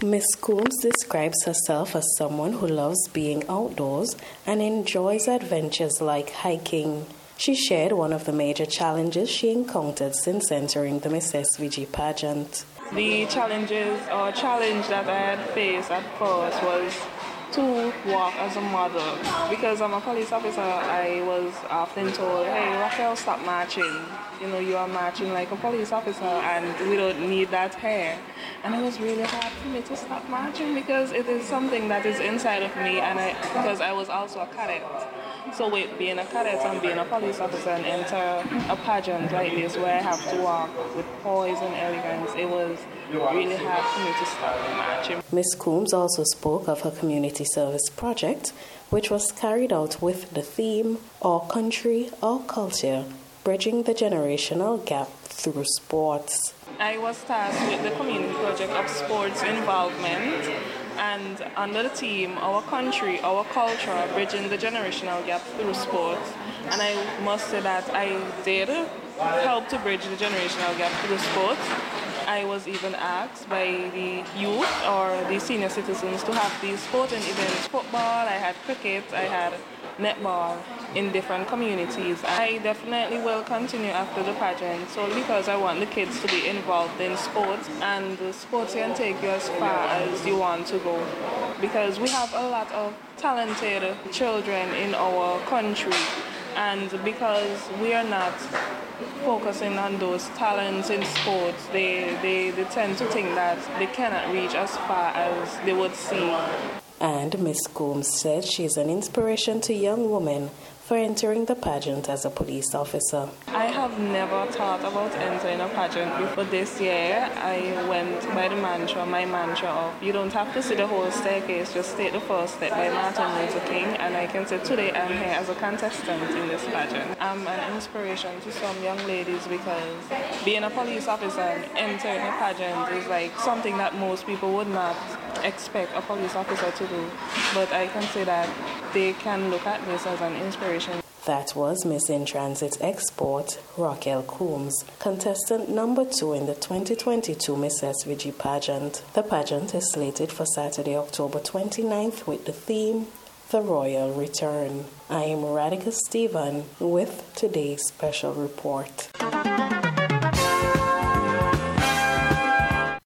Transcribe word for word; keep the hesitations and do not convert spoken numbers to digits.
Miss Coombs describes herself as someone who loves being outdoors and enjoys adventures like hiking. She shared one of the major challenges she encountered since entering the Miss S V G pageant. The challenges or challenge that I had faced at first was to walk as a model. Because I'm a police officer, I was often told, hey, Raquel, stop marching. You know, you are marching like a police officer and we don't need that hair. And it was really hard for me to stop marching because it is something that is inside of me, and I because I was also a cadet. So with being a cadet and being a police officer and enter a pageant like this where I have to walk with poise and elegance, it was really hard for me to stop marching. Miss Coombs also spoke of her community service project, which was carried out with the theme, Our Country, Our Culture, Bridging the Generational Gap Through Sports. I was tasked with the community project of sports involvement, and under the theme, Our Country, Our Culture, Bridging the Generational Gap Through Sports. And I must say that I did help to bridge the generational gap through sports. I was even asked by the youth or the senior citizens to have these sporting events. Football, I had cricket, I had netball in different communities. I definitely will continue after the pageant, solely because I want the kids to be involved in sports, and the sports can take you as far as you want to go, because we have a lot of talented children in our country, and because we are not focusing on those talents in sports, they, they, they tend to think that they cannot reach as far as they would see. And Miss Coombs said she is an inspiration to young women for entering the pageant as a police officer. I have never thought about entering a pageant before. This year I went by the mantra, my mantra of you don't have to see the whole staircase, just take the first step by Martin Luther King, and I can say today I'm here as a contestant in this pageant. I'm an inspiration to some young ladies because being a police officer and entering a pageant is like something that most people would not expect a police officer to do, but I can say that they can look at this as an inspiration. That was Miss In Transit Export, Raquel Coombs, contestant number two in the twenty twenty-two Miss S V G pageant. The pageant is slated for Saturday, October twenty-ninth with the theme, The Royal Return. I am Radhika Stephen with today's special report.